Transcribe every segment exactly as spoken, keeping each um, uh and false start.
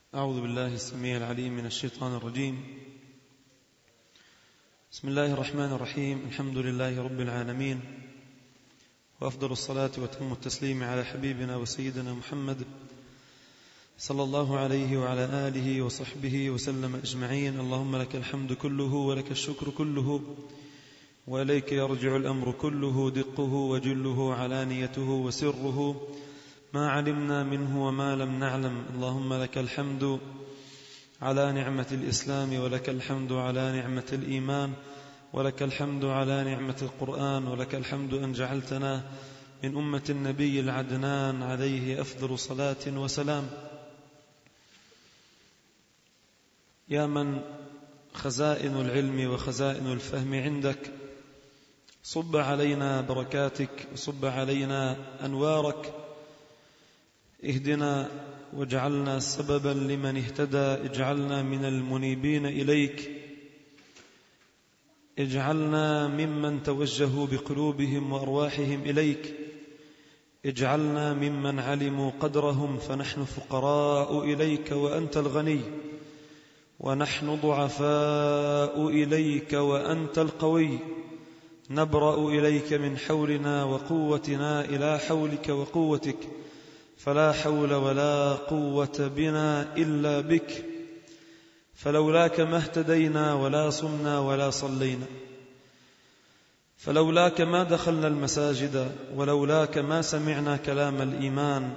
أعوذ بالله السميع العليم من الشيطان الرجيم. بسم الله الرحمن الرحيم. الحمد لله رب العالمين، وأفضل الصلاة وتم التسليم على حبيبنا وسيدنا محمد صلى الله عليه وعلى آله وصحبه وسلم أجمعين. اللهم لك الحمد كله ولك الشكر كله، وإليك يرجع الأمر كله، دقه وجله علانيته وسره، ما علمنا منه وما لم نعلم. اللهم لك الحمد على نعمة الإسلام، ولك الحمد على نعمة الإيمان، ولك الحمد على نعمة القرآن، ولك الحمد أن جعلتنا من أمة النبي العدنان عليه أفضل صلاة وسلام. يا من خزائن العلم وخزائن الفهم عندك، صب علينا بركاتك وصب علينا أنوارك، اهدنا واجعلنا سببا لمن اهتدى، اجعلنا من المنيبين إليك، اجعلنا ممن توجهوا بقلوبهم وأرواحهم إليك، اجعلنا ممن علموا قدرهم فنحن فقراء إليك وأنت الغني، ونحن ضعفاء إليك وأنت القوي، نبرأ إليك من حولنا وقوتنا إلى حولك وقوتك، فلا حول ولا قوة بنا إلا بك، فلولاك ما اهتدينا ولا صمنا ولا صلينا، فلولاك ما دخلنا المساجد، ولولاك ما سمعنا كلام الإيمان.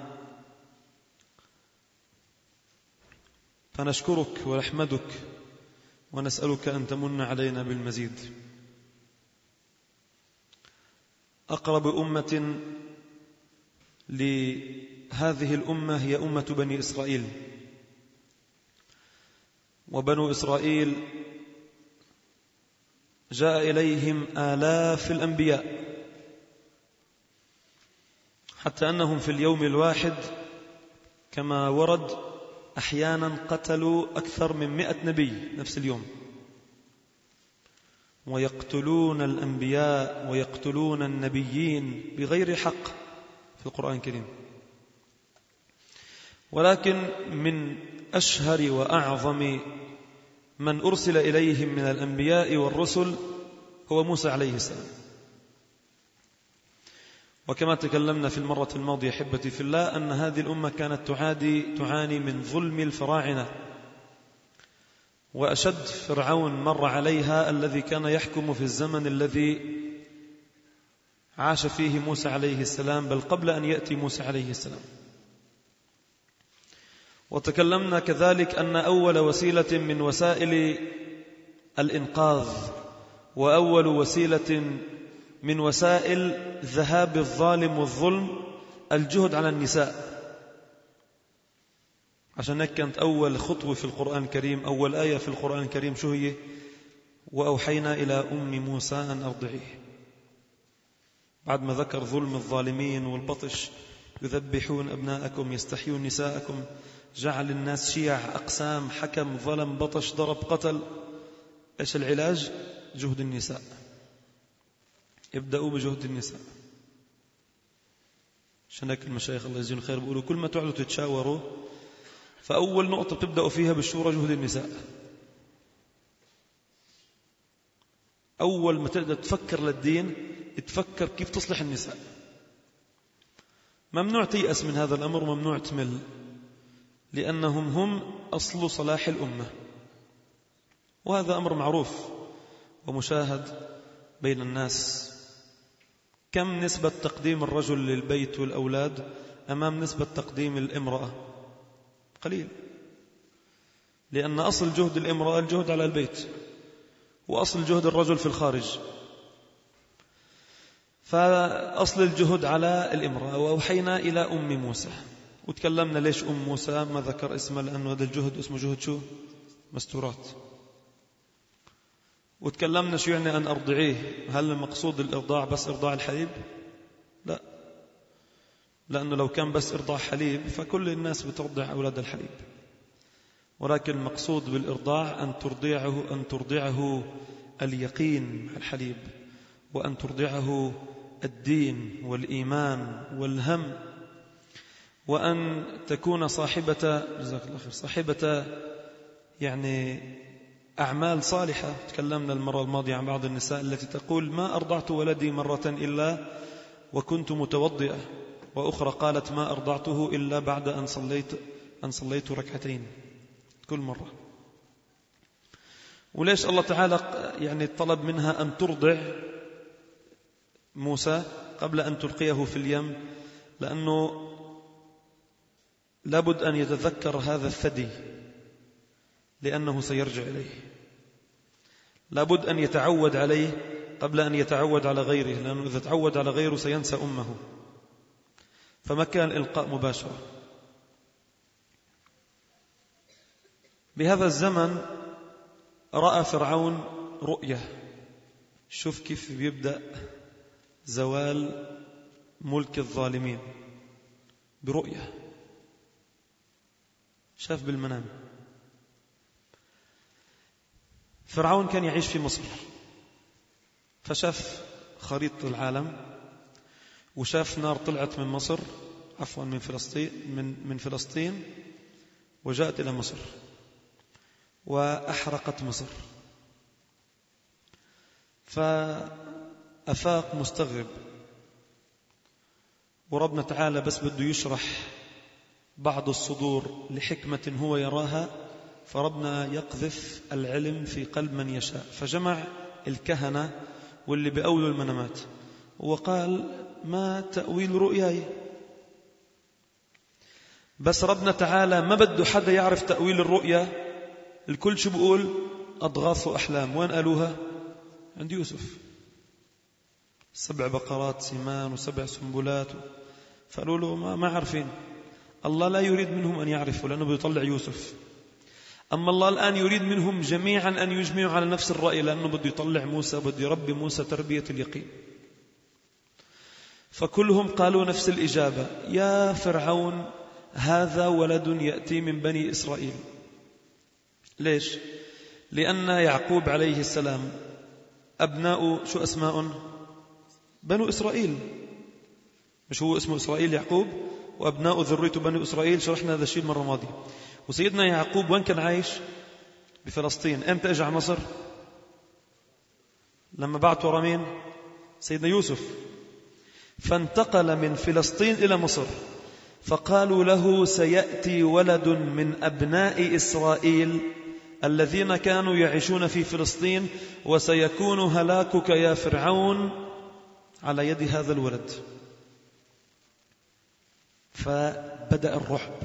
فنشكرك ونحمدك ونسألك أن تمن علينا بالمزيد. أقرب أمة لهذه الأمة هي أمة بني إسرائيل، وبنو إسرائيل جاء إليهم آلاف الأنبياء، حتى أنهم في اليوم الواحد كما ورد أحيانا قتلوا أكثر من مئة نبي نفس اليوم، ويقتلون الأنبياء ويقتلون النبيين بغير حق في القرآن الكريم. ولكن من أشهر وأعظم من أرسل إليهم من الأنبياء والرسل هو موسى عليه السلام. وكما تكلمنا في المرة الماضية حبتي في الله أن هذه الأمة كانت تعادي تعاني من ظلم الفراعنة، وأشد فرعون مر عليها الذي كان يحكم في الزمن الذي عاش فيه موسى عليه السلام، بل قبل أن يأتي موسى عليه السلام. وتكلمنا كذلك أن أول وسيلة من وسائل الإنقاذ وأول وسيلة من وسائل ذهاب الظالم والظلم الجهد على النساء. عشان هيك كانت أول خطوة في القرآن الكريم، أول آية في القرآن الكريم شو هي؟ وأوحينا إلى أم موسى أن أرضعيه. بعد ما ذكر ظلم الظالمين والبطش، يذبحون أبناءكم يستحيون نساءكم، جعل الناس شيع أقسام، حكم ظلم بطش ضرب قتل. إيش العلاج؟ جهد النساء. ابدأوا بجهد النساء. عشان هيك المشايخ الله يجزيهم الخير بيقولوا كل ما تقعدوا تتشاوروا فأول نقطة بتبدأوا فيها بالشورى جهد النساء. أول ما تقدر تفكر للدين تفكر كيف تصلح النساء. ممنوع تيأس من هذا الأمر وممنوع تمل، لأنهم هم أصل صلاح الأمة، وهذا أمر معروف ومشاهد بين الناس. كم نسبة تقديم الرجل للبيت والأولاد أمام نسبة تقديم الامرأة؟ قليل، لأن أصل جهد الامرأة الجهد على البيت، وأصل جهد الرجل في الخارج، فأصل الجهد على الامرأة. وأوحينا إلى أم موسى، وتكلمنا ليش أم موسى ما ذكر اسمها، لأنه هذا الجهد اسمه جهد شو؟ مستورات. وتكلمنا شو يعني أن أرضعيه، هل المقصود الإرضاع بس إرضاع الحليب؟ لا، لأنه لو كان بس إرضاع حليب فكل الناس بترضع أولاد الحليب، ولكن المقصود بالإرضاع أن ترضعه أن ترضعه اليقين مع الحليب، وأن ترضعه الدين والإيمان والهم وأن تكون صاحبة جزاك الله خير صاحبة يعني أعمال صالحة. تكلمنا المرة الماضية عن بعض النساء التي تقول ما أرضعت ولدي مرة إلا وكنت متوضئة، وأخرى قالت ما أرضعته إلا بعد أن صليت أن صليت ركعتين كل مرة. وليش الله تعالى يعني طلب منها أن ترضع موسى قبل أن تلقيه في اليم؟ لأنه لابد أن يتذكر هذا الثدي لأنه سيرجع إليه، لابد أن يتعود عليه قبل أن يتعود على غيره، لأنه إذا تعود على غيره سينسى أمه، فما كان إلقاء مباشرة. بهذا الزمن رأى فرعون رؤية. شوف كيف بيبدأ زوال ملك الظالمين برؤية. شاف بالمنام. فرعون كان يعيش في مصر، فشاف خريطة العالم وشاف نار طلعت من مصر عفوا من فلسطين من من فلسطين وجاءت إلى مصر وأحرقت مصر، فأفاق مستغرب. وربنا تعالى بس بده يشرح بعض الصدور لحكمة هو يراها، فربنا يقذف العلم في قلب من يشاء. فجمع الكهنة واللي بأولوا المنامات وقال ما تأويل رؤياي؟ بس ربنا تعالى ما بده حدا يعرف تأويل الرؤيا. الكل شو بقول؟ أضغاث أحلام. وين قالوها؟ عند يوسف. سبع بقرات سمان وسبع سنبلات. فقالوا له ما, ما عارفين. الله لا يريد منهم أن يعرفوا لأنه بيطلع يوسف. أما الله الآن يريد منهم جميعا أن يجمعوا على نفس الرأي، لأنه بده يطلع موسى، بده يربي موسى تربية اليقين. فكلهم قالوا نفس الإجابة: يا فرعون هذا ولد يأتي من بني إسرائيل. ليش؟ لأن يعقوب عليه السلام أبناء شو أسماء؟ بنو إسرائيل. مش هو اسمه إسرائيل يعقوب؟ وأبناء ذريته بنو إسرائيل. شرحنا هذا الشيء المرة الماضية. وسيدنا يعقوب وين كان عايش؟ بفلسطين. أمتى أجى على مصر؟ لما بعت ورا مين؟ سيدنا يوسف. فانتقل من فلسطين إلى مصر، فقالوا له سيأتي ولد من أبناء إسرائيل الذين كانوا يعيشون في فلسطين، وسيكون هلاكك يا فرعون على يد هذا الولد. فبدأ الرعب.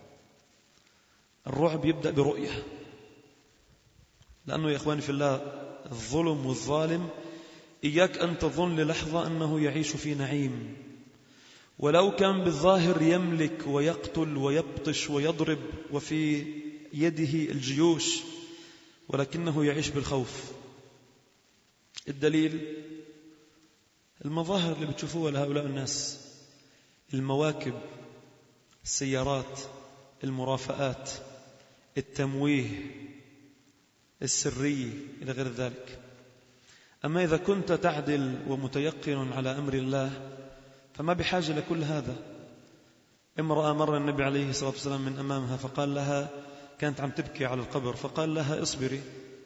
الرعب يبدأ برؤية، لأنه يا إخواني في الله الظلم والظالم إياك أن تظن للحظة أنه يعيش في نعيم، ولو كان بالظاهر يملك ويقتل ويبطش ويضرب وفي يده الجيوش، ولكنه يعيش بالخوف. الدليل المظاهر اللي بتشوفوها لهؤلاء الناس: المواكب، السيارات، المرافآت، التمويه، السرية إلى غير ذلك. أما إذا كنت تعدل ومتيقن على أمر الله فما بحاجة لكل هذا. امرأة مر النبي عليه الصلاة والسلام من أمامها فقال لها، كانت عم تبكي على القبر، فقال لها اصبري.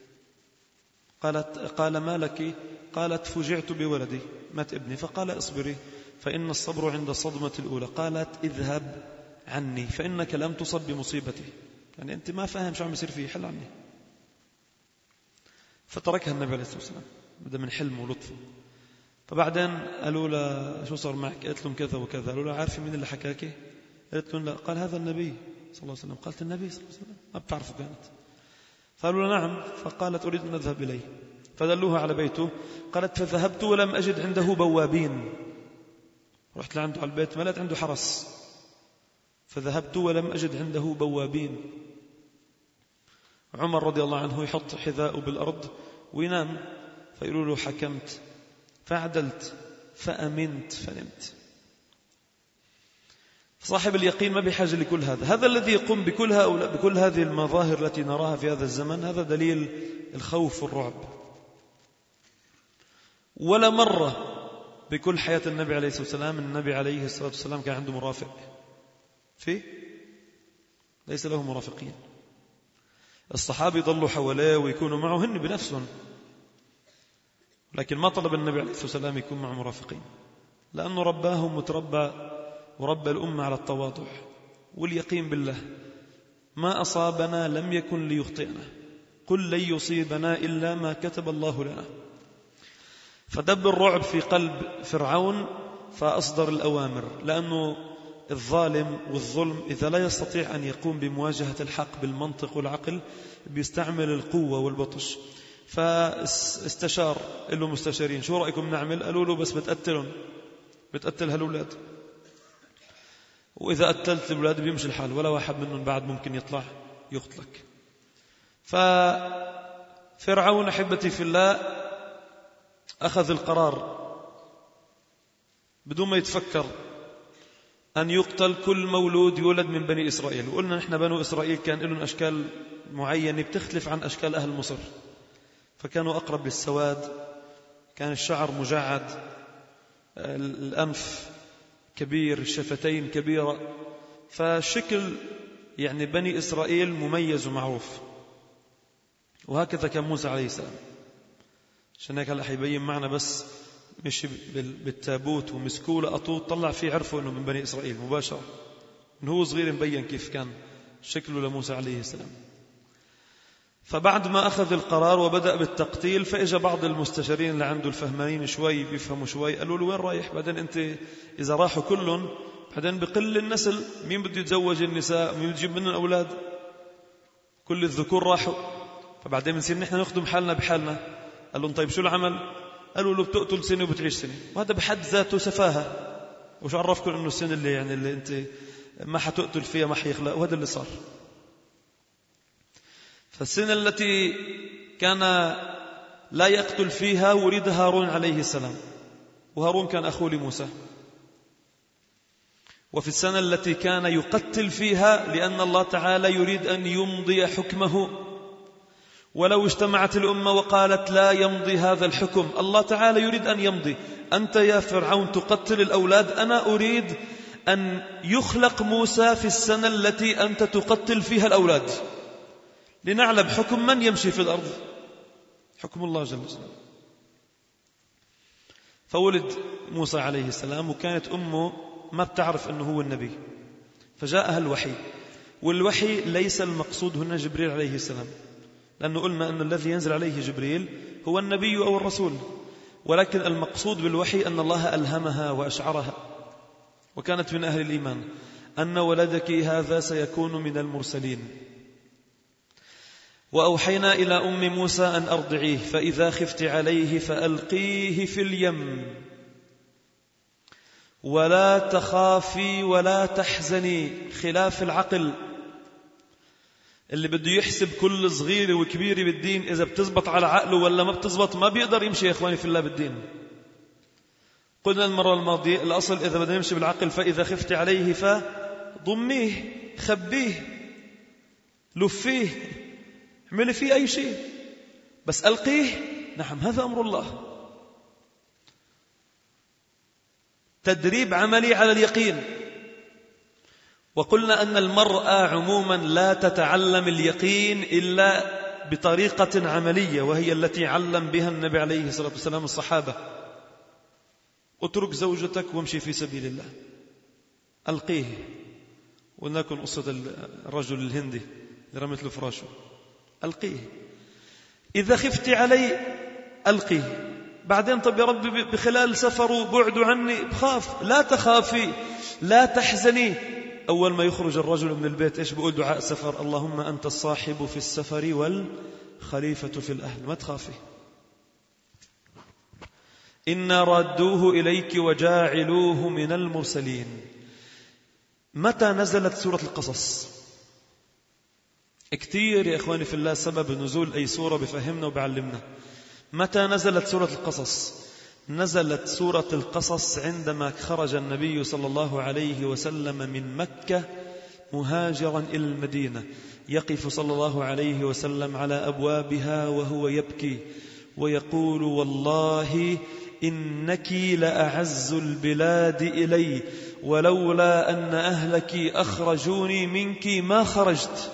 قالت قال ما لك؟ قالت فجعت بولدي، مات ابني. فقال اصبري فإن الصبر عند الصدمة الأولى. قالت اذهب عني فإنك لم تصب بمصيبتي، يعني أنت ما فاهم شو عم يصير فيه، حل عني. فتركها النبي عليه الصلاة والسلام، بدأ من حلمه ولطفه. فبعدين قالوا له شو صار معك؟ قالت لهم كذا وكذا. قالوا له عارفة مين اللي حكاكي؟ قالت لهم لا. قال هذا النبي صلى الله عليه وسلم. قالت النبي صلى الله عليه وسلم ما بتعرفه كانت. قالوا له نعم. فقالت أريد أن أذهب إليه. فدلوها على بيته. قالت فذهبت ولم أجد عنده بوابين. رحت لعنده على البيت ما لقيت عنده حرس. فذهبت ولم أجد عنده بوابين. عمر رضي الله عنه يحط حذاءه بالأرض وينام، فيقولوا له حكمت فعدلت فأمنت فنمت. صاحب اليقين ما بحاجة لكل هذا. هذا الذي يقوم بكل هؤلاء بكل هذه المظاهر التي نراها في هذا الزمن، هذا دليل الخوف والرعب. ولا مرة بكل حياة النبي عليه الصلاة والسلام النبي عليه الصلاة والسلام كان عنده مرافق. فيه ليس له مرافقين. الصحابة يضلوا حواليه ويكونوا معه هن بنفسهم، لكن ما طلب النبي عليه الصلاة والسلام يكون مع مرافقين، لأنه رباهم وتربى وربى الأمة على التواضع واليقين بالله. ما أصابنا لم يكن ليخطئنا، قل لن يصيبنا إلا ما كتب الله لنا. فدب الرعب في قلب فرعون فأصدر الأوامر، لأنه الظالم والظلم إذا لا يستطيع أن يقوم بمواجهة الحق بالمنطق والعقل بيستعمل القوة والبطش. فاستشار له مستشارين، شو رأيكم نعمل؟ قالوا له بس بتقتلهم، بتقتل هالولاد، وإذا قتلت الولاد بيمشي الحال، ولا واحد منهم بعد ممكن يطلع يقتلك. ففرعون أحبتي في الله أخذ القرار بدون ما يتفكر أن يقتل كل مولود يولد من بني إسرائيل. وقلنا نحن بنو إسرائيل كان لهم أشكال معينة بتختلف عن أشكال أهل مصر، فكانوا أقرب للسواد، كان الشعر مجعد، الأنف كبير، الشفتين كبيرة، فشكل يعني بني إسرائيل مميز ومعروف. وهكذا كان موسى عليه السلام. عشان هيك هلا حيبين معنا بس مشي بالتابوت ومسكوه لقطوه طلع فيه عرفوا انه من بني اسرائيل مباشره، من هو صغير مبين كيف كان شكله لموسى عليه السلام. فبعد ما اخذ القرار وبدا بالتقتيل، فاجى بعض المستشارين اللي عنده الفهمانين شوي بيفهموا شوي، قالوا له وين رايح؟ بعدين انت اذا راحوا كلهم بعدين بقل النسل، مين بده يتزوج النساء؟ مين بده يجيب منهم اولاد؟ كل الذكور راحوا، فبعدين بنصير نحن نخدم حالنا بحالنا. قال لهم طيب شو العمل؟ قالوا له بتقتل سنة وبتعيش سنة، وهذا بحد ذاته سفاهة. وش عرفكم انه السنة اللي يعني اللي انت ما حتقتل فيها ما حيخلق؟ وهذا اللي صار. فالسنة التي كان لا يقتل فيها ولد هارون عليه السلام، وهارون كان أخو لموسى. وفي السنة التي كان يقتل فيها لأن الله تعالى يريد أن يمضي حكمه، ولو اجتمعت الأمة وقالت لا يمضي هذا الحكم، الله تعالى يريد أن يمضي. أنت يا فرعون تقتل الأولاد، أنا أريد أن يخلق موسى في السنة التي أنت تقتل فيها الأولاد، لنعلم حكم من يمشي في الأرض، حكم الله جل جلاله. فولد موسى عليه السلام، وكانت أمه ما بتعرف أنه هو النبي، فجاءها الوحي. والوحي ليس المقصود هنا جبريل عليه السلام، لأنه قلنا أن الذي ينزل عليه جبريل هو النبي أو الرسول، ولكن المقصود بالوحي أن الله ألهمها وأشعرها، وكانت من أهل الإيمان أن ولدك هذا سيكون من المرسلين. وأوحينا إلى أم موسى أن أرضعيه، فإذا خفت عليه فألقيه في اليم ولا تخافي ولا تحزني. خلاف العقل اللي بده يحسب كل صغيرة وكبيرة بالدين إذا بتزبط على عقله ولا ما بتزبط، ما بيقدر يمشي يا إخواني في الله بالدين. قلنا المرة الماضية الأصل إذا بدنا نمشي بالعقل، فإذا خفت عليه فضميه، خبيه، لفيه، اعملي فيه أي شيء، بس ألقيه. نعم، هذا أمر الله. تدريب عملي على اليقين. وقلنا أن المرأة عموما لا تتعلم اليقين إلا بطريقة عملية، وهي التي علم بها النبي عليه الصلاة والسلام الصحابة. اترك زوجتك وامشي في سبيل الله، ألقيه. ولنكن قصة الرجل الهندي اللي رمت له فراشه، ألقيه. إذا خفت علي ألقيه. بعدين طب يا رب بخلال سفره بعد عني، بخاف. لا تخافي لا تحزني. أول ما يخرج الرجل من البيت إيش بيقول؟ دعاء السفر: اللهم أنت الصاحب في السفر والخليفة في الأهل. ما تخافي، إنا رادوه إليك وجاعلوه من المرسلين. متى نزلت سورة القصص؟ كتير يا إخواني في الله سبب نزول أي سورة بفهمنا وبعلمنا. متى نزلت سورة القصص؟ نزلت سورة القصص عندما خرج النبي صلى الله عليه وسلم من مكة مهاجرا إلى المدينة، يقف صلى الله عليه وسلم على أبوابها وهو يبكي ويقول: والله إنك لأعز البلاد إلي، ولولا أن أهلك أخرجوني منك ما خرجت.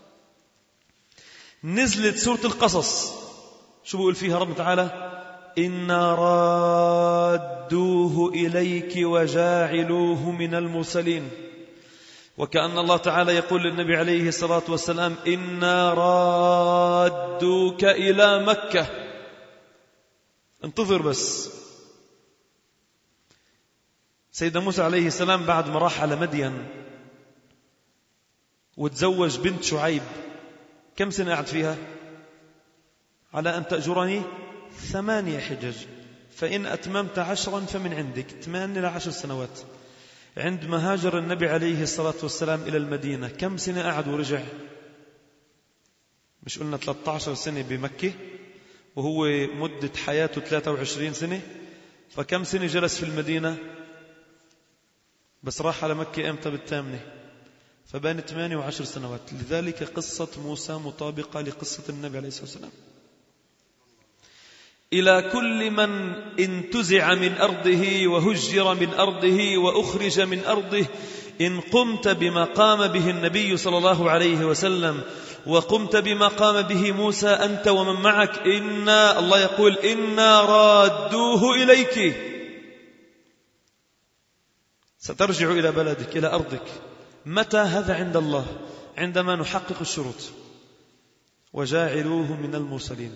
نزلت سورة القصص، شو بقول فيها رب تعالى؟ إنا رادوه إليك وجاعلوه من المرسلين. وكأن الله تعالى يقول للنبي عليه الصلاة والسلام إنا رادوك إلى مكة، انتظر بس. سيدنا موسى عليه السلام بعد ما راح على مدين وتزوج بنت شعيب، كم سنة قعد فيها؟ على أن تأجرني ثمانية حجج فإن أتممت عشرا فمن عندك، ثمان إلى عشر سنوات. عندما هاجر النبي عليه الصلاة والسلام إلى المدينة كم سنة قعد ورجع؟ مش قلنا ثلاثة عشر سنة بمكة وهو مدة حياته ثلاثة وعشرين سنة، فكم سنة جلس في المدينة؟ بس راح على مكة امتى؟ بالثامنة، فبين ثمانية وعشر سنوات. لذلك قصة موسى مطابقة لقصة النبي عليه الصلاة والسلام. إلى كل من انتزع من أرضه وهجر من أرضه وأخرج من أرضه، إن قمت بما قام به النبي صلى الله عليه وسلم وقمت بما قام به موسى أنت ومن معك، إنا الله يقول إنا رادوه إليك، سترجع إلى بلدك إلى أرضك. متى هذا؟ عند الله، عندما نحقق الشروط. وجاعلوه من المرسلين.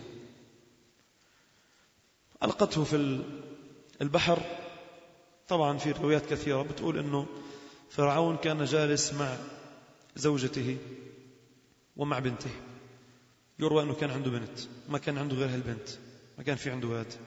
ألقته في البحر. طبعا في روايات كثيرة بتقول أنه فرعون كان جالس مع زوجته ومع بنته. يروى أنه كان عنده بنت، ما كان عنده غير هالبنت، ما كان في عنده ولد.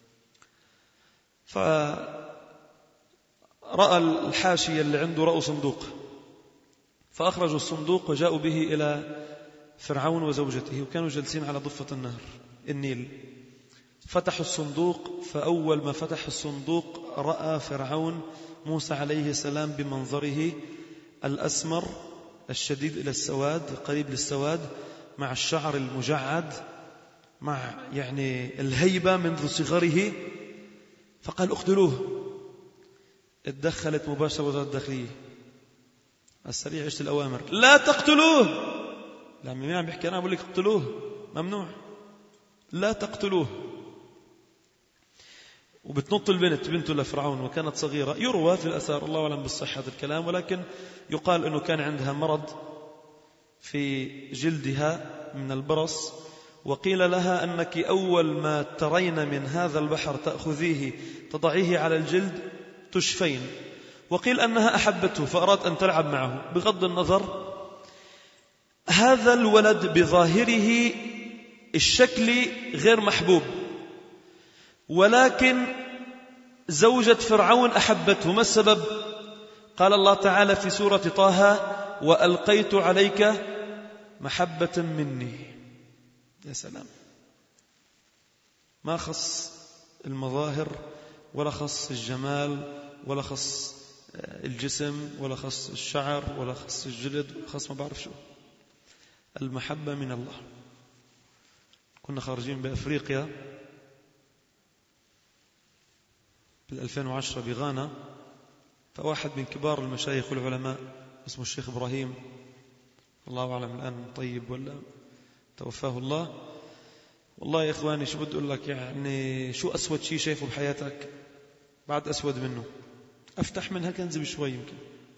فرأى الحاشية اللي عنده رأوا صندوق، فأخرجوا الصندوق وجاءوا به إلى فرعون وزوجته، وكانوا جالسين على ضفة النهر النيل. فتحوا الصندوق، فأول ما فتح الصندوق رأى فرعون موسى عليه السلام بمنظره الأسمر الشديد إلى السواد، قريب للسواد، مع الشعر المجعد، مع يعني الهيبة منذ صغره. فقال اقتلوه. اتدخلت مباشرة وزارة الداخلية السريع، عشت الأوامر لا تقتلوه. لا مين عم بيحكي؟ أنا أقول لك اقتلوه، ممنوع، لا تقتلوه. وبتنط البنت بنته لفرعون وكانت صغيرة. يروى في الأثار، الله أعلم بالصحة الكلام، ولكن يقال أنه كان عندها مرض في جلدها من البرص، وقيل لها أنك أول ما ترين من هذا البحر تأخذيه تضعيه على الجلد تشفين. وقيل أنها أحبته فأراد أن تلعب معه. بغض النظر، هذا الولد بظاهره الشكل غير محبوب، ولكن زوجة فرعون أحبته. ما السبب؟ قال الله تعالى في سورة طه وألقيت عليك محبة مني. يا سلام، ما خص المظاهر ولا خص الجمال ولا خص الجسم ولا خص الشعر ولا خص الجلد ولا خص ما بعرف شو، المحبة من الله. كنا خارجين بأفريقيا بالألفين وعشرة بغانا، فواحد من كبار المشايخ والعلماء اسمه الشيخ إبراهيم، الله أعلم الآن طيب ولا توفاه الله. والله يا إخواني شو بدي أقول لك، يعني شو أسود شيء شايفه بحياتك؟ بعد أسود منه، أفتح منها كنز بشوي يمكن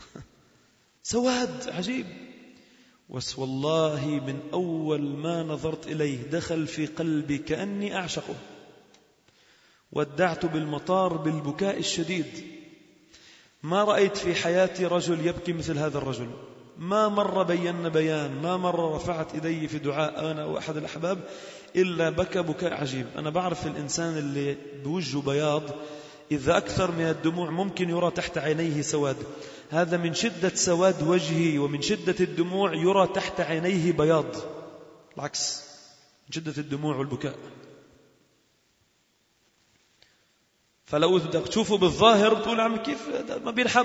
سواد عجيب. بس والله من أول ما نظرت إليه دخل في قلبي كأني أعشقه. ودعت بالمطار بالبكاء الشديد. ما رأيت في حياتي رجل يبكي مثل هذا الرجل. ما مر بينا بيان، ما مر رفعت إيدي في دعاء أنا وأحد الأحباب إلا بكى بكاء عجيب. أنا بعرف الإنسان اللي بوجهه بياض إذا أكثر من الدموع ممكن يرى تحت عينيه سواد. هذا من شدة سواد وجهه ومن شدة الدموع يرى تحت عينيه بياض، العكس من شدة الدموع والبكاء. فلو بدك تشوفه بالظاهر بتقول عم كيف ما بينحب،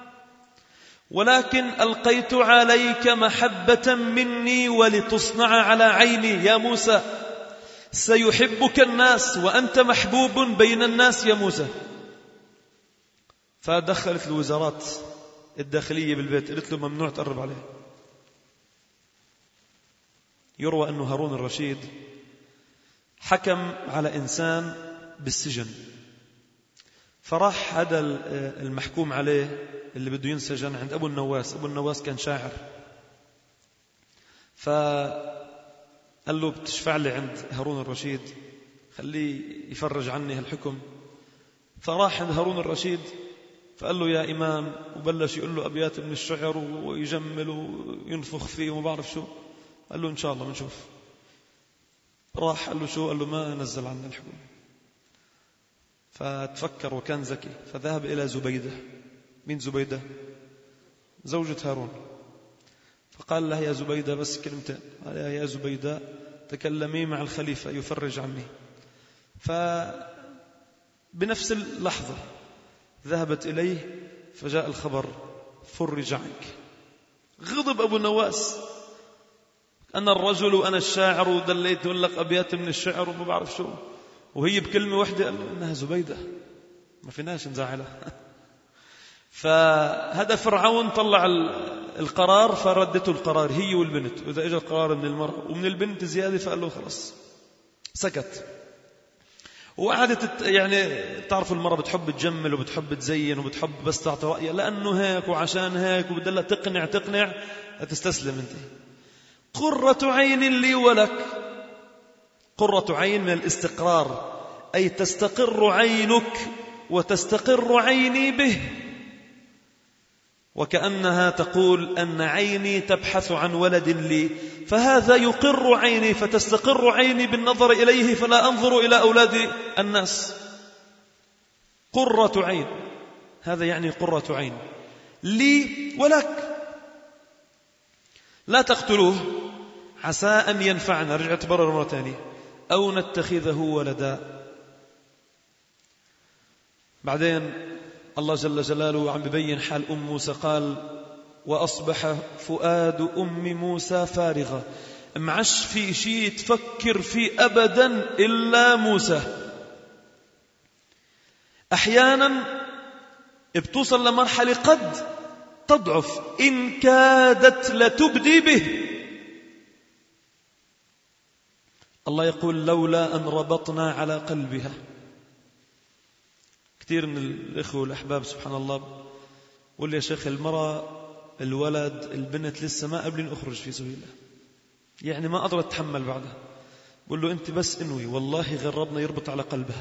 ولكن ألقيت عليك محبة مني ولتصنع على عيني. يا موسى سيحبك الناس وأنت محبوب بين الناس يا موسى. فدخلت الوزارات الداخلية بالبيت، قلت له ممنوع تقرب عليه. يروى أنه هارون الرشيد حكم على إنسان بالسجن، فراح هذا المحكوم عليه اللي بده ينسجن عند أبو النواس. أبو النواس كان شاعر، فقال له بتشفع لي عند هارون الرشيد خليه يفرج عني هالحكم. فراح عند هارون الرشيد فقال له يا إمام، وبلش يقول له أبيات من الشعر ويجمل وينفخ فيه وما بعرف شو. قال له إن شاء الله بنشوف. راح قال له شو؟ قال له ما نزل عنا الحكم. فتفكر وكان ذكي، فذهب إلى زبيدة. مين زبيدة؟ زوجة هارون. فقال لها يا زبيدة بس كلمتين. قال يا زبيدة تكلمي مع الخليفة يفرج عني. فبنفس اللحظة ذهبت إليه فجاء الخبر فرج عنك. غضب أبو النواس، أنا الرجل وأنا الشاعر ودليت لك أبيات من الشعر وما بعرف شو، وهي بكلمة واحدة قال إنها زبيدة ما فيناش نزعلها. فهذا فرعون طلع القرار فردته القرار هي والبنت، وإذا إجا القرار من المرأة ومن البنت زيادة فقال له خلاص. سكت. وقعدت يعني تعرف المرأة بتحب تجمل وبتحب تزين وبتحب بس تعطي رأيها لأنه هيك وعشان هيك وبدلها تقنع تقنع تستسلم أنت. قرة عين لي ولك. قرة عين من الاستقرار، أي تستقر عينك وتستقر عيني به، وكأنها تقول أن عيني تبحث عن ولد لي، فهذا يقر عيني فتستقر عيني بالنظر إليه فلا أنظر إلى أولاد الناس. قرة عين، هذا يعني قرة عين لي ولك. لا تقتلوه عسى أن ينفعنا، رجعت برر مرة ثانية، أو نتخذه ولدا. بعدين الله جل جلاله عم ببين حال أم موسى، قال وأصبح فؤاد أم موسى فارغة، معش في شيء تفكر فيه أبدا إلا موسى. أحيانا بتوصل لمرحلة قد تضعف، إن كادت لتبدي به. الله يقول لولا أن ربطنا على قلبها. كثير من الإخوة والأحباب سبحان الله قول لي يا شيخ المرأة الولد البنت لسه ما قبلين أخرج في سبيل الله، يعني ما قدرت تتحمل بعدها. قول له أنت بس انوي، والله غربنا يربط على قلبها،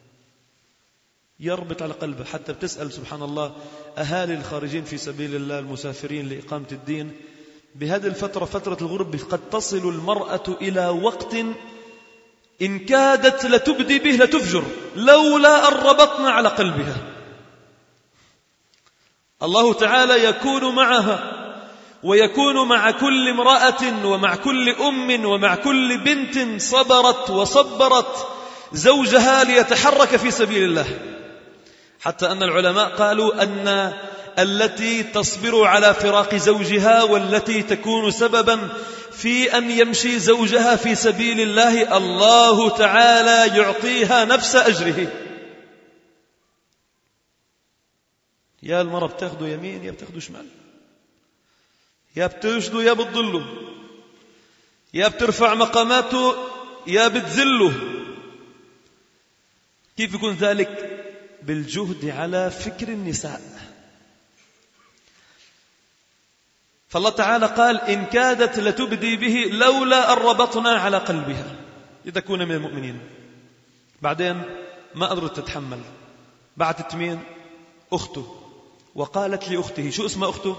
يربط على قلبها. حتى بتسأل سبحان الله أهالي الخارجين في سبيل الله المسافرين لإقامة الدين، بهذه الفترة فترة الغرب قد تصل المرأة إلى وقت إن كادت لتبدي به لتفجر لولا أن ربطنا على قلبها. الله تعالى يكون معها ويكون مع كل امرأة ومع كل أم ومع كل بنت صبرت وصبرت زوجها ليتحرك في سبيل الله. حتى أن العلماء قالوا أن التي تصبر على فراق زوجها والتي تكون سببا في أن يمشي زوجها في سبيل الله الله تعالى يعطيها نفس أجره. يا المرأة بتاخده يمين يا بتاخده شمال، يا بترشده يا بتضله، يا بترفع مقاماته يا بتذله. كيف يكون ذلك؟ بالجهد على فكر النساء. فالله تعالى قال إن كادت لتبدي به لولا أن ربطنا على قلبها لتكون من المؤمنين. بعدين ما قدرت تتحمل، بعتت مين؟ أخته، وقالت لأخته. شو اسمها أخته؟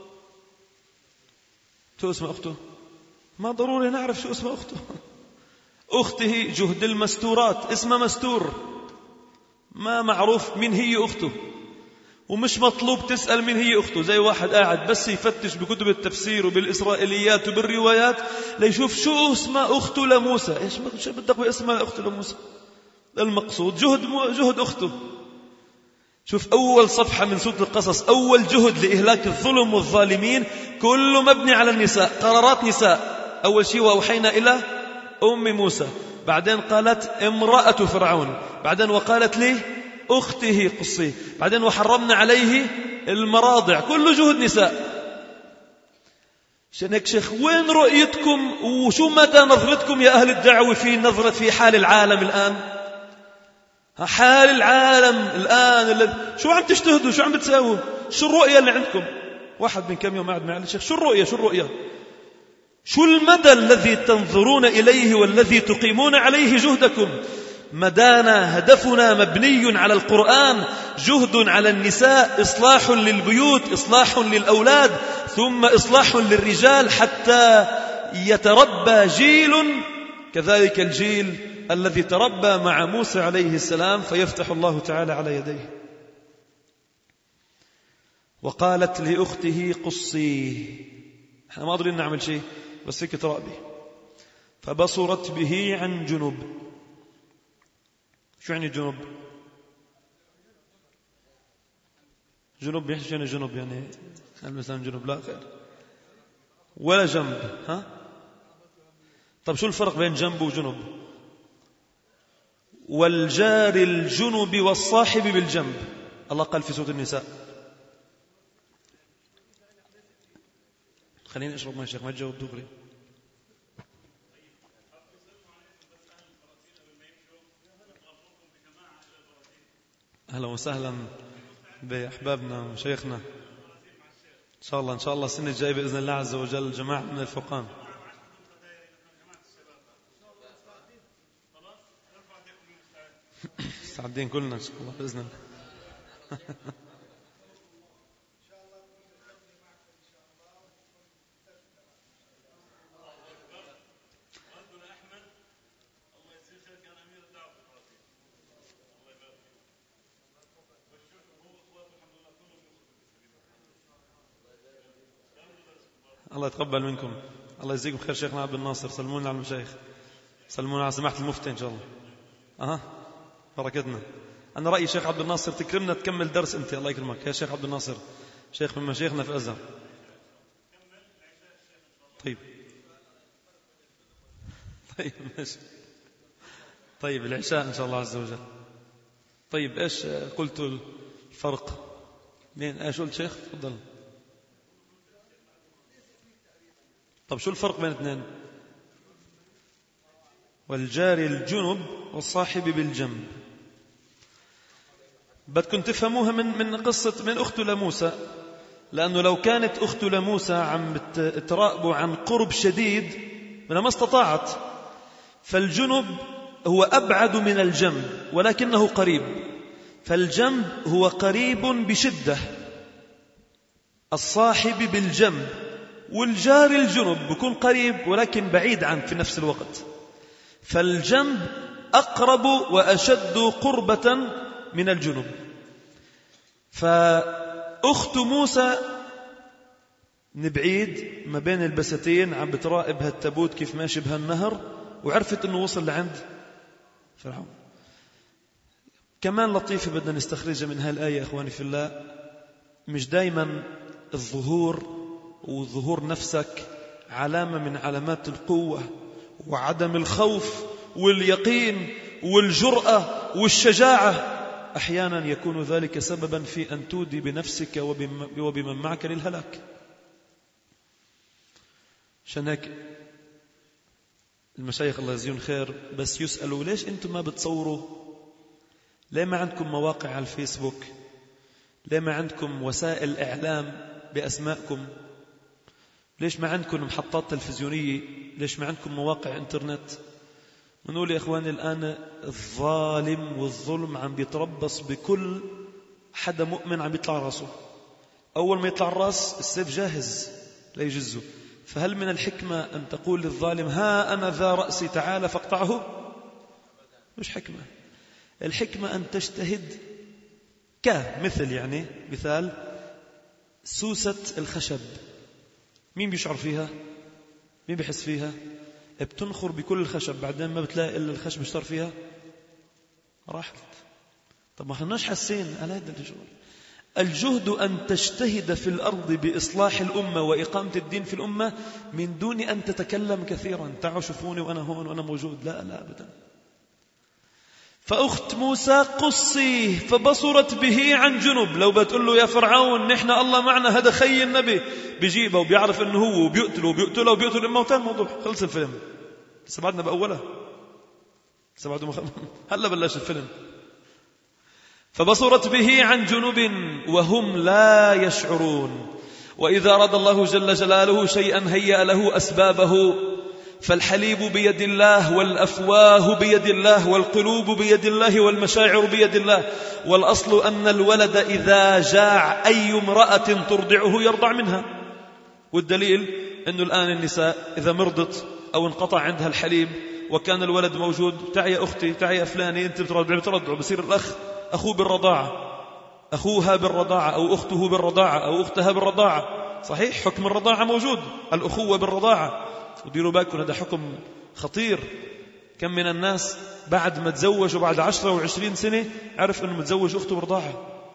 شو اسمها أخته؟ ما ضروري نعرف شو اسمها أخته. أخته جهد المستورات، اسمها مستور، ما معروف من هي أخته، ومش مطلوب تسأل من هي أخته. زي واحد قاعد بس يفتش بكتب التفسير وبالإسرائيليات وبالروايات ليشوف شو اسمها أخته لموسى. إيش شو بدك باسمها أخته لموسى؟ المقصود جهد جهد أخته. شوف أول صفحة من سورة القصص، أول جهد لإهلاك الظلم والظالمين كله مبني على النساء، قرارات نساء. أول شيء وأوحينا إلى أم موسى، بعدين قالت امرأة فرعون، بعدين وقالت لي أخته قصيه. بعدين وحرمنا عليه المراضع، كله جهد نساء. شنك شيخ وين رؤيتكم وشو مدى نظرتكم يا أهل الدعوة في نظرة في حال العالم الآن؟ حال العالم الآن شو عم تجتهدوا؟ شو عم بتساووا؟ شو الرؤية اللي عندكم؟ واحد من كم يوم قاعد معي الشيخ شو الرؤية؟ شو الرؤية؟ شو المدى الذي تنظرون إليه والذي تقيمون عليه جهدكم؟ مدانا هدفنا مبني على القرآن، جهد على النساء، إصلاح للبيوت، إصلاح للأولاد، ثم إصلاح للرجال حتى يتربى جيل كذلك الجيل الذي تربى مع موسى عليه السلام فيفتح الله تعالى على يديه. وقالت لأخته قصيه، احنا ما قادرين نعمل شيء بس هيك ترابي. فبصرت به عن جنب. شو يعني جنب؟ جنب يحكي يعني جنب يعني مثلا جنب لا خير ولا جنب. ها طب شو الفرق بين جنب وجنب؟ والجار الجنب والصاحب بالجنب، الله قال في سورة النساء. خليني أشرب ماء شيخ ما تجاوب دغري. أهلا وسهلا بأحبابنا وشيخنا. إن شاء الله إن شاء الله السنة الجاية بإذن الله عز وجل جماعة من الفقهاء. مستعدين كلنا إن شاء الله بإذن الله. الله يتقبل منكم. الله يجزيكم خير. شيخنا عبد الناصر سلمونا على المشايخ، سلمونا على سماحة المفتي إن شاء الله. أها بركتنا. أنا رأيي شيخ عبد الناصر تكرمنا تكمل درس أنت. الله يكرمك يا شيخ عبد الناصر، شيخ من مشايخنا في الأزهر. طيب طيب ماشي. طيب العشاء إن شاء الله عز وجل. طيب إيش قلت الفرق بين إيش قلت شيخ؟ تفضل. طب شو الفرق بين الاثنين؟ والجار الجنب والصاحب بالجنب. بدكم تفهموها من من قصة من أخته لموسى، لأنه لو كانت أخته لموسى عم تراقبه عن قرب شديد منها ما استطاعت. فالجنب هو أبعد من الجنب ولكنه قريب، فالجنب هو قريب بشدة، الصاحب بالجنب. والجار الجنب بيكون قريب ولكن بعيد عنك في نفس الوقت. فالجنب أقرب وأشد قربة من الجنب. فأخت موسى من بعيد ما بين البستين عم بتراقب هالتابوت كيف ماشي بهالنهر، وعرفت أنه وصل لعند فرعون. كمان لطيفة بدنا نستخرجها من هالآية أخواني في الله، مش دايما الظهور وظهور نفسك علامة من علامات القوة وعدم الخوف واليقين والجرأة والشجاعة. أحيانا يكون ذلك سببا في أن تودي بنفسك وبمن معك للهلاك. عشان هيك المشايخ الله يجزيهم خير بس يسألوا ليش أنتم ما بتصوروا؟ ليه ما عندكم مواقع على الفيسبوك؟ ليه ما عندكم وسائل إعلام بأسمائكم؟ ليش ما عندكم محطات تلفزيونية؟ ليش ما عندكم مواقع انترنت؟ نقول يا إخواني الآن الظالم والظلم عم بيتربص بكل حدا مؤمن عم بيطلع راسه. أول ما يطلع الراس السيف جاهز لا يجزه. فهل من الحكمة أن تقول للظالم ها أنا ذا رأسي تعال فاقطعه؟ مش حكمة. الحكمة أن تجتهد كمثل يعني مثال سوسة الخشب، مين بيشعر فيها؟ مين بيحس فيها؟ بتنخر بكل الخشب بعدين ما بتلاقي إلا الخشب اشتر فيها راحت. طب ما خلناش حسين على هذا الجهد. الجهد أن تجتهد في الأرض بإصلاح الأمة وإقامة الدين في الأمة من دون أن تتكلم كثيرا. تعالوا شوفوني وأنا هون وأنا موجود، لا لا أبدا. فأخت موسى قصيه فبصرت به عن جنب. لو بتقول له يا فرعون نحن الله معنا هذا خي النبي، بيجيبه وبيعرف انه هو وبيقتله وبيقتله وبيقتل الموتى، الموضوع خلص الفيلم. لسه بعدنا بأوله، لسه بعده مخ... هلا بلش الفيلم. فبصرت به عن جنب وهم لا يشعرون. وإذا أراد الله جل جلاله شيئا هيأ له أسبابه، فالحليب بيد الله، والأفواه بيد الله، والقلوب بيد الله، والمشاعر بيد الله. والأصل أن الولد إذا جاع أي امرأة ترضعه يرضع منها. والدليل أنه الآن النساء إذا مرضت أو انقطع عندها الحليب وكان الولد موجود، تعي يا أختي، تعي يا فلاني، أنت بترضع بترضع، بصير الأخ أخوه بالرضاعة، أخوها بالرضاعة، أو أخته بالرضاعة، أو أختها بالرضاعة. صحيح حكم الرضاعة موجود، الأخوة بالرضاعة. وديروا بالكم هذا حكم خطير. كم من الناس بعد ما تزوج وبعد عشرة وعشرين سنة عرف أنه متزوج أخته برضاعة،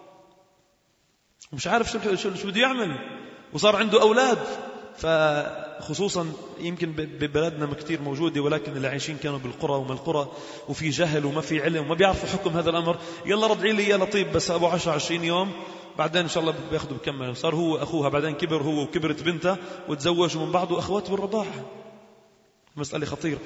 ومش عارف شو شو بده يعمل، وصار عنده أولاد. فخصوصا يمكن ببلدنا كتير موجودة، ولكن اللي عايشين كانوا بالقرى وما القرى وفي جهل وما في علم وما بيعرفوا حكم هذا الأمر. يلا رضعي لي يا لطيف بس أبو عشرة عشرين يوم، بعدين إن شاء الله بياخدوا بكمل. صار هو أخوها، بعدين كبر هو وكبرت بنته وتزوجوا من بعض وأخوات بالرضاعة. مسألة خطيرة.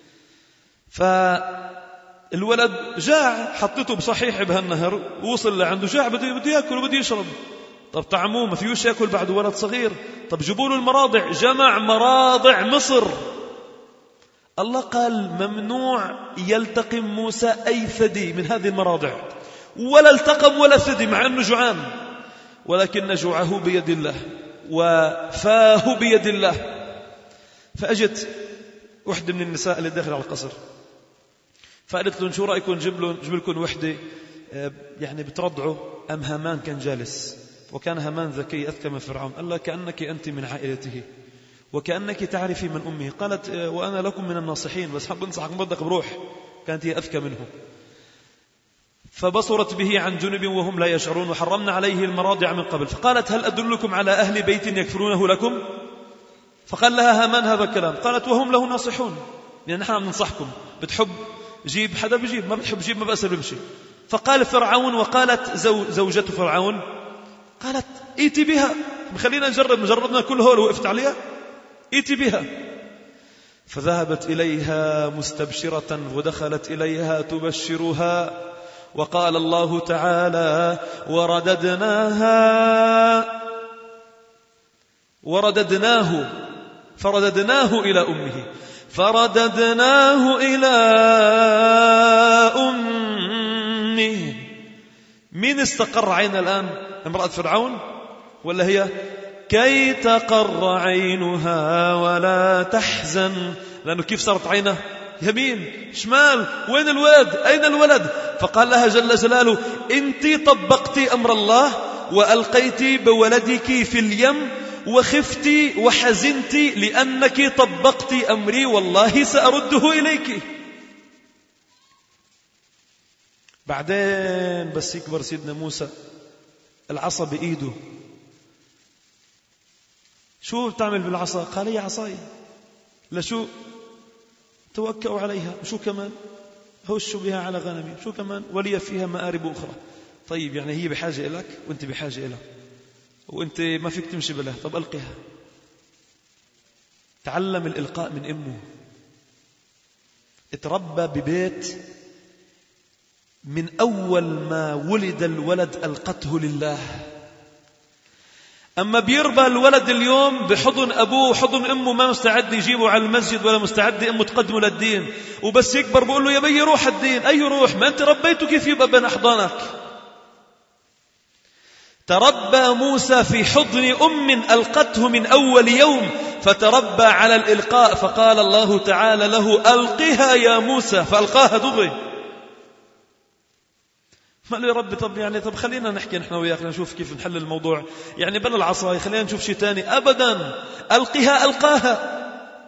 فالولد جاع، حطيته بصحيح بهالنهر ووصل لعنده جاع، بده بده يأكل وبده يشرب. طب طعموه ما فيهوش يأكل بعد ولد صغير. طب جيبوا له المراضع. جمع مراضع مصر. الله قال ممنوع يلتقم موسى أي ثدي من هذه المراضع، ولا التقم ولا ثدي مع أنه جوعان، ولكن جوعه بيد الله وفاه بيد الله. فأجت وحدة من النساء اللي داخل على القصر، فقالت لهم شو رأيكم نجيب لكم وحدة يعني بترضعوا؟ أم هامان كان جالس، وكان هامان ذكي أذكى من فرعون. قال لها كأنك أنت من عائلته وكأنك تعرفي من أمه. قالت وأنا لكم من الناصحين، بس حب انصحك مبدك بروح. كانت هي أذكى منه. فبصرت به عن جنب وهم لا يشعرون، وحرمنا عليه المراضع من قبل. فقالت هل أدلكم على أهل بيت يكفرونه لكم؟ فقال لها هامان هذا الكلام. قالت وهم له ناصحون، يعني نحن عم ننصحكم، بتحب جيب حدا بجيب، ما بتحب جيب ما بأسر بمشي. فقال فرعون، وقالت زو زوجته فرعون قالت ائتي بها، خلينا نجرب، نجربنا كل هول وقفت عليها، ائتي بها. فذهبت إليها مستبشرة ودخلت إليها تبشرها. وقال الله تعالى ورددناها ورددناه فرددناه إلى أمه فرددناه إلى أمه. مين استقر عينها الآن؟ امرأة فرعون ولا هي؟ كي تقر عينها ولا تحزن. لأنه كيف صارت عينها؟ يمين شمال، وين الولد؟ أين الولد؟ فقال لها جل جلاله انت طبقتي أمر الله وألقيتي بولدك في اليم وخفتي وحزنتي لأنك طبقتي أمري، والله سأرده إليك. بعدين بس يكبر سيدنا موسى العصا بإيده. شو بتعمل بالعصا؟ قال هي عصاي. لشو؟ توكأوا عليها. شو كمان؟ هش بها على غنمي. شو كمان؟ ولي فيها مآرب أخرى. طيب يعني هي بحاجة إليك وانت بحاجة إليها، وانت ما فيك تمشي بلا. طب ألقها. تعلم الإلقاء من أمه، اتربى ببيت من أول ما ولد الولد ألقته لله. أما بيربى الولد اليوم بحضن أبوه وحضن أمه، ما مستعد يجيبه على المسجد ولا مستعد أمه تقدمه للدين، وبس يكبر بقول له يا بي روح الدين. أي روح؟ ما أنت ربيته، كيف يبقى بين أحضانك؟ تربى موسى في حضن أم ألقته من أول يوم، فتربى على الإلقاء. فقال الله تعالى له ألقها يا موسى، فألقاها دغري. ما له يا رب طب يعني طب خلينا نحكي نحن وياك نشوف كيف نحل الموضوع، يعني بلا العصاية خلينا نشوف شيء تاني. أبدا، ألقها ألقاها.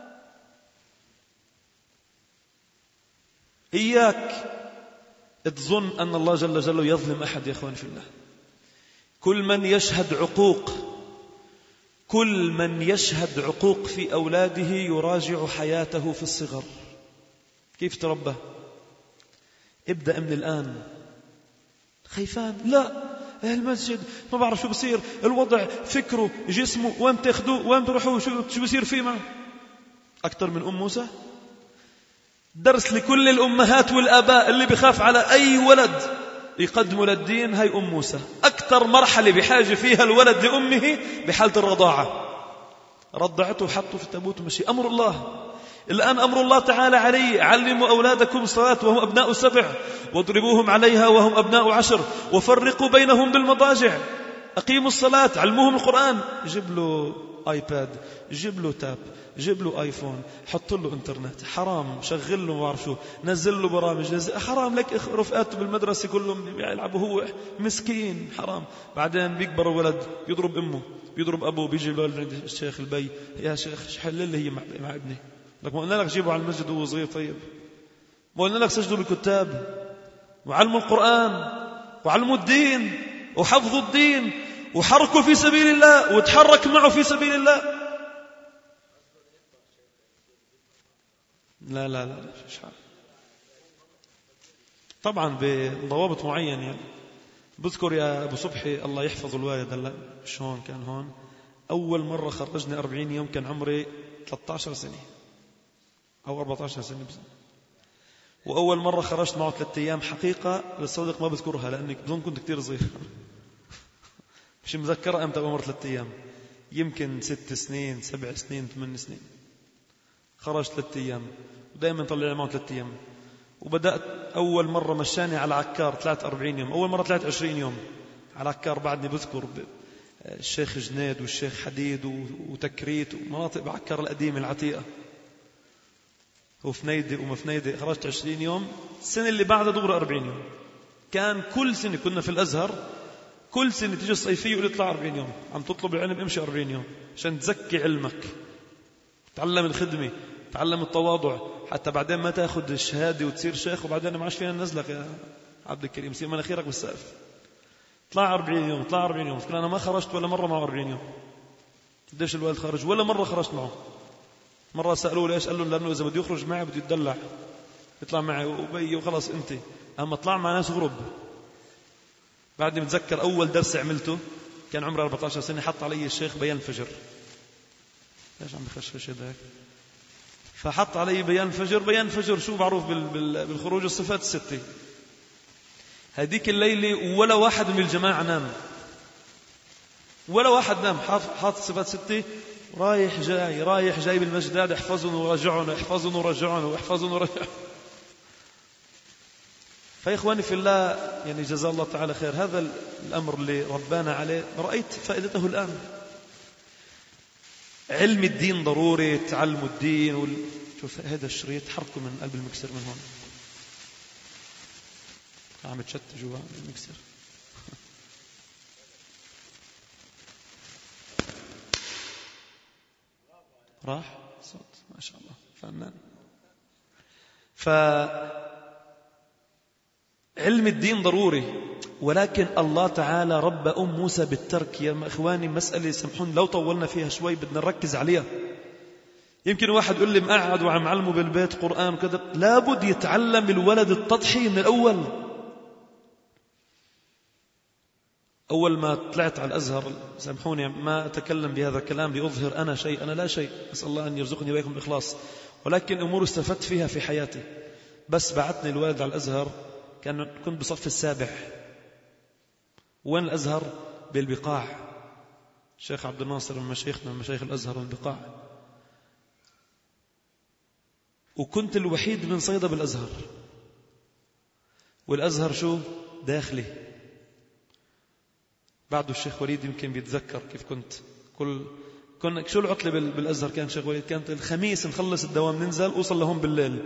إياك تظن أن الله جل جلاله يظلم أحد يا أخوان في الله. كل من يشهد عقوق كل من يشهد عقوق في أولاده يراجع حياته في الصغر. كيف تربى؟ ابدأ من الآن. خيفان؟ لا، المسجد ما بعرف شو بصير، الوضع، فكره، جسمه، وين تاخذوه، وين تروحوا، شو شو بصير فيه معه. أكثر من أم موسى. درس لكل الأمهات والآباء اللي بخاف على أي ولد يقدموا للدين. هاي أم موسى أكثر مرحلة بحاجة فيها الولد لأمه بحالة الرضاعة. رضعته وحطه في التابوت ومشي. أمر الله. الآن أمر الله تعالى علي: علموا أولادكم الصلاة وهم أبناء سبع واضربوهم عليها وهم أبناء عشر وفرقوا بينهم بالمضاجع. أقيموا الصلاة، علموهم القرآن. جيب له آيباد، جيب له تاب، جيب له آيفون، حط له إنترنت. حرام. شغل له ما بعرف شو، نزل له برامج، نزل. حرام لك. رفقاته بالمدرسة كلهم يلعبوا، هو مسكين. حرام. بعدين بيكبر ولد يضرب أمه، بيضرب أبوه. بيجي له الشيخ البي: يا شيخ حل اللي هي مع ابني. لك ما قلنا لك جيبه على المسجد وهو صغير؟ طيب ما قلنا لك سجدوا بالكتاب وعلموا القرآن وعلموا الدين وحفظوا الدين وحركوا في سبيل الله وتحرك معه في سبيل الله؟ لا لا لا مش عارف. طبعا بضوابط معينة يعني. بذكر يا أبو صبحي الله يحفظ الوالد، هلا مش هون، كان هون. أول مرة خرجني أربعين يوم كان عمري ثلاثة عشر سنة أو أربعة عشر سنة بس. وأول مرة خرجت معه ثلاثة أيام حقيقة للصدق ما بذكرها لأني بدون كنت كتير صغير مش مذكرة أمتى أول مرة ثلاثة أيام. يمكن ست سنين سبع سنين ثمان سنين. خرجت ثلاثة أيام ودائما طلع معه ثلاثة أيام. وبدأت أول مرة مشاني على عكار طلعت أربعين يوم. أول مرة طلعت عشرين يوم على عكار. بعدني بذكر الشيخ جنيد والشيخ حديد وتكريت ومناطق بعكار القديمة العتيقة وفنيدي ومفنيدي. خرجت عشرين يوم. السنة اللي بعدها دغري أربعين يوم. كان كل سنة كنا في الأزهر كل سنة تيجي الصيفية يقول يطلع أربعين يوم. عم تطلب العلم امشي أربعين يوم عشان تزكي علمك، تعلم الخدمة، تعلم التواضع، حتى بعدين ما تأخذ الشهادة وتصير شيخ وبعدين ما عاش فينا ننزلك يا عبد الكريم، سير مناخيرك بالسقف. طلع أربعين يوم طلع أربعين يوم. فكرة أنا ما خرجت ولا مرة معه أربعين يوم. قديش الوالد خرج؟ ولا مرة خرجت معه. مرة سألوه ليش؟ قال لهم لأنه إذا بده يخرج معي بده يتدلع، يطلع معي وبي وخلص أنت. أما طلع مع ناس غرب. بعدني متذكر أول درس عملته كان عمري أربعة عشر سنة. حط علي الشيخ بيان فجر. ليش عم بخشخش هذاك؟ فحط علي بيان فجر. بيان فجر شو معروف بالخروج الصفات الستة. هذيك الليلة ولا واحد من الجماعة نام، ولا واحد نام. حاط صفات ستة رايح جاي رايح جاي بالمسجد هذا احفظون ورجعون احفظون ورجعون واحفظون ورجعون. فيا إخواني في الله، يعني جزا الله تعالى خير. هذا الأمر اللي ربانا عليه رأيت فائدته الآن. علم الدين ضروري، تعلموا الدين وال... شوف هذا الشريط حركه من قلب المكسر من هون. عم تشت جوا المكسر. راح صوت ما شاء الله فنان. فعلم الدين ضروري، ولكن الله تعالى رب أم موسى بالترك. يا إخواني مسألة سمحون لو طولنا فيها شوي بدنا نركز عليها. يمكن واحد يقول لي مقعد وعم علمه بالبيت قرآن وكذا. لابد يتعلم الولد التضحية من الأول. أول ما طلعت على الأزهر، سامحوني ما أتكلم بهذا الكلام لأظهر أنا شيء، أنا لا شيء، أسأل الله أن يرزقني وإياكم الإخلاص، ولكن أمور استفدت فيها في حياتي. بس بعتني الوالد على الأزهر كان كنت بصف السابع. وين الأزهر؟ بالبقاع. الشيخ عبد الناصر من مشايخنا من مشايخ الأزهر والبقاع. وكنت الوحيد من صيدا بالأزهر. والأزهر شو؟ داخلي. بعده الشيخ وليد يمكن بيتذكر كيف كنت كل كنا شو العطلة بالأزهر كان شيخ وليد؟ كانت الخميس نخلص الدوام ننزل أوصل لهم بالليل.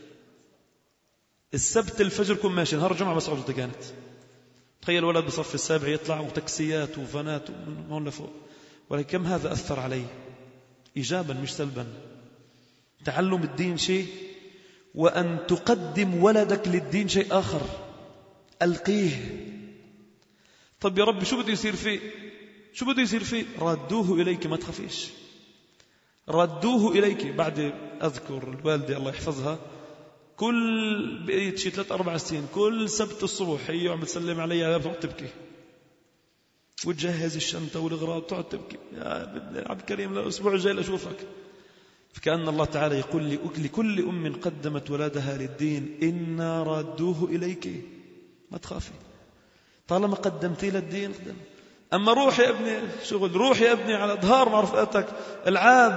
السبت الفجر كن ماشي. نهار الجمعة بس عطلة كانت. تخيل ولد بصف السابع يطلع وتكسيات وفنات من هون لفوق. ولكن كم هذا أثر علي إيجابا مش سلبا. تعلم الدين شيء، وأن تقدم ولدك للدين شيء آخر. ألقيه. طب يا رب شو بده يصير فيه؟ شو بده يصير فيه؟ ردوه إليك ما تخافيش. ردوه إليك. بعد أذكر الوالدة الله يحفظها كل بقيت شي ثلاث أربع سنين كل سبت الصبح هي عم تسلم عليها بتقعد تبكي وتجهز الشنطة والغراض تقعد تبكي يا ابن عبد الكريم الأسبوع الجاي لأشوفك. فكأن الله تعالى يقول لكل أم قدمت ولادها للدين إنا رادوه إليك ما تخافي طالما قدمتي للدين قدم. أما روح يا ابني شغل روح يا ابني على ظهار مع رفقاتك العاب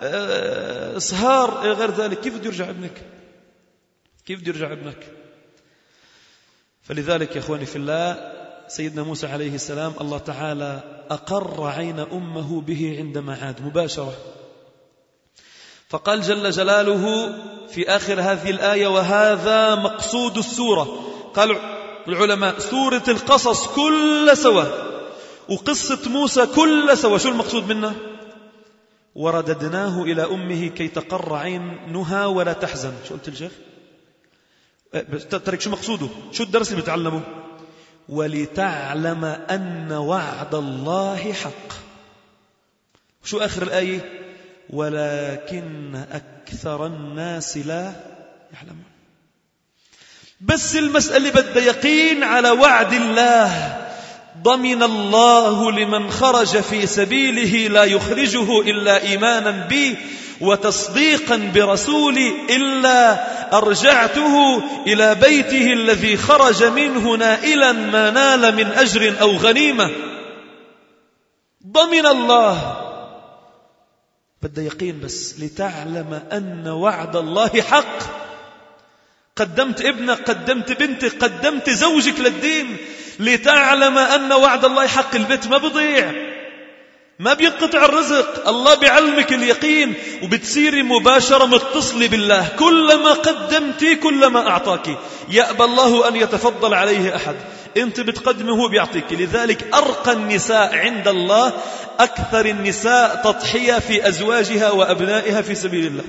اسهار غير ذلك كيف بده يرجع ابنك كيف بده يرجع ابنك. فلذلك يا أخواني في الله سيدنا موسى عليه السلام الله تعالى أقر عين أمه به عندما عاد مباشرة. فقال جل جلاله في آخر هذه الآية وهذا مقصود السورة. قال العلماء سورة القصص كل سوا وقصة موسى كل سوا شو المقصود منها؟ ورددناه إلى أمه كي تقر عينها ولا تحزن. شو قلت الشيخ؟ ترك شو مقصوده؟ شو الدرس اللي بتعلمه؟ ولتعلم أن وعد الله حق. شو آخر الآية؟ ولكن أكثر الناس لا يعلمون. بس المسألة بدها يقين على وعد الله. ضمن الله لمن خرج في سبيله لا يخرجه إلا إيمانا بي وتصديقا برسولي إلا أرجعته إلى بيته الذي خرج منه نائلا ما نال من أجر أو غنيمة. ضمن الله بدأ يقين بس لتعلم أن وعد الله حق. قدمت ابنك قدمت بنتك قدمت زوجك للدين لتعلم أن وعد الله حق. البيت ما بضيع ما بينقطع الرزق. الله بيعلمك اليقين وبتصيري مباشرة متصلة بالله. كلما قدمتي كلما أعطاك. يأبى الله أن يتفضل عليه أحد. أنت بتقدمه هو بيعطيك. لذلك أرقى النساء عند الله أكثر النساء تضحية في أزواجها وأبنائها في سبيل الله.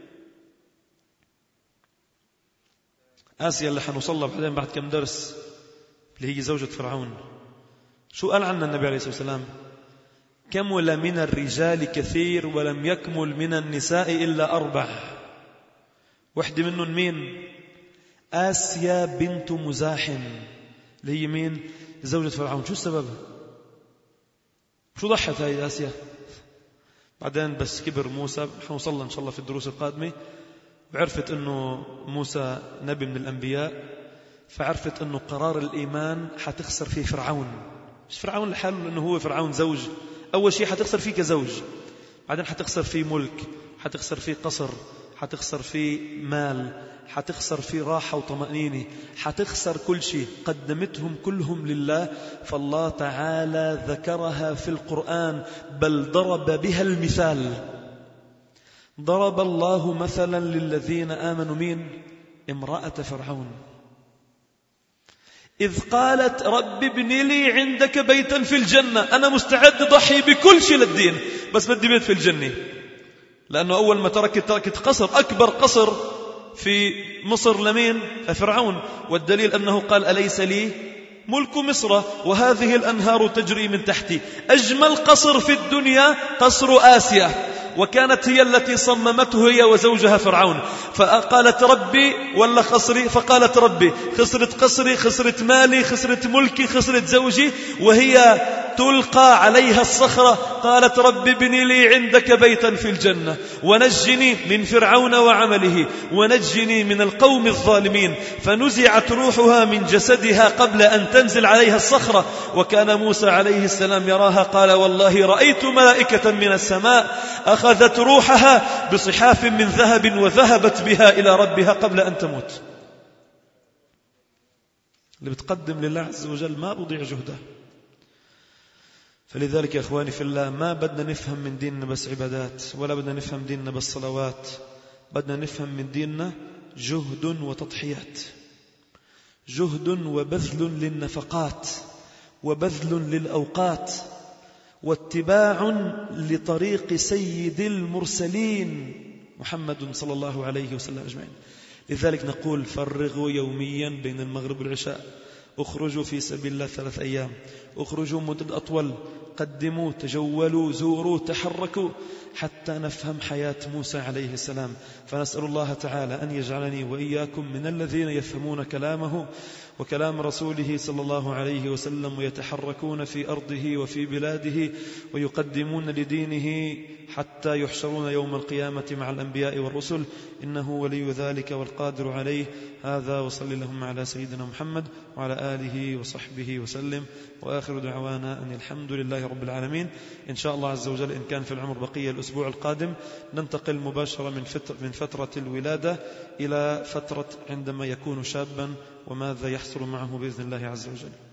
آسيا اللي حنوصلها بعدين بعد كم درس اللي هي زوجة فرعون. شو قال عنها النبي عليه الصلاة والسلام؟ كمل من الرجال كثير ولم يكمل من النساء إلا أربع. واحدة منهم مين؟ آسيا بنت مزاحم اللي هي مين؟ زوجة فرعون. شو السبب؟ شو ضحت هاي آسيا؟ بعدين بس كبر موسى حنوصلها إن شاء الله في الدروس القادمة وعرفت أنه موسى نبي من الأنبياء فعرفت أنه قرار الإيمان حتخسر فيه فرعون. مش فرعون لحاله لأنه هو فرعون زوج. أول شيء حتخسر فيه كزوج بعدين حتخسر فيه ملك حتخسر فيه قصر حتخسر فيه مال حتخسر فيه راحة وطمأنينة حتخسر كل شيء. قدمتهم كلهم لله فالله تعالى ذكرها في القرآن بل ضرب بها المثال. ضرب الله مثلا للذين آمنوا مين؟ امرأة فرعون إذ قالت رب ابن لي عندك بيتا في الجنة. أنا مستعد ضحي بكل شيء للدين بس بدي بيت في الجنة. لأنه أول ما تركت تركت قصر أكبر قصر في مصر لمين؟ فرعون. والدليل أنه قال أليس لي ملك مصر وهذه الأنهار تجري من تحتي. أجمل قصر في الدنيا قصر آسيا وكانت هي التي صممته هي وزوجها فرعون. فقالت ربي ولا خسري؟ فقالت ربي. خسرت قصري خسرت مالي خسرت ملكي خسرت زوجي وهي تلقى عليها الصخرة. قالت رب ابن لي عندك بيتا في الجنة ونجني من فرعون وعمله ونجني من القوم الظالمين. فنزعت روحها من جسدها قبل أن تنزل عليها الصخرة. وكان موسى عليه السلام يراها قال والله رأيت ملائكة من السماء أخذت روحها بصحاف من ذهب وذهبت بها إلى ربها قبل أن تموت. اللي بتقدم لله عز وجل ما بضيع جهده. فلذلك يا أخواني في الله ما بدنا نفهم من ديننا بس عبادات ولا بدنا نفهم ديننا بس صلوات. بدنا نفهم من ديننا جهد وتضحيات. جهد وبذل للنفقات وبذل للأوقات واتباع لطريق سيد المرسلين محمد صلى الله عليه وسلم أجمعين. لذلك نقول فرغوا يوميا بين المغرب والعشاء. اخرجوا في سبيل الله ثلاث أيام. اخرجوا مدة أطول. قدموا تجولوا زوروا تحركوا. حتى نفهم حياة موسى عليه السلام. فنسأل الله تعالى أن يجعلني وإياكم من الذين يفهمون كلامه وكلام رسوله صلى الله عليه وسلم، ويتحركون في أرضه وفي بلاده ويقدمون لدينه حتى يحشرون يوم القيامة مع الأنبياء والرسل، إنه ولي ذلك والقادر عليه. هذا وصلي اللهم على سيدنا محمد وعلى آله وصحبه وسلم، وآخر دعوانا أن الحمد لله رب العالمين. إن شاء الله عز وجل إن كان في العمر بقية الأسبوع القادم ننتقل مباشرة من فترة, من فترة الولادة إلى فترة عندما يكون شابا وماذا يحصل معه بإذن الله عز وجل.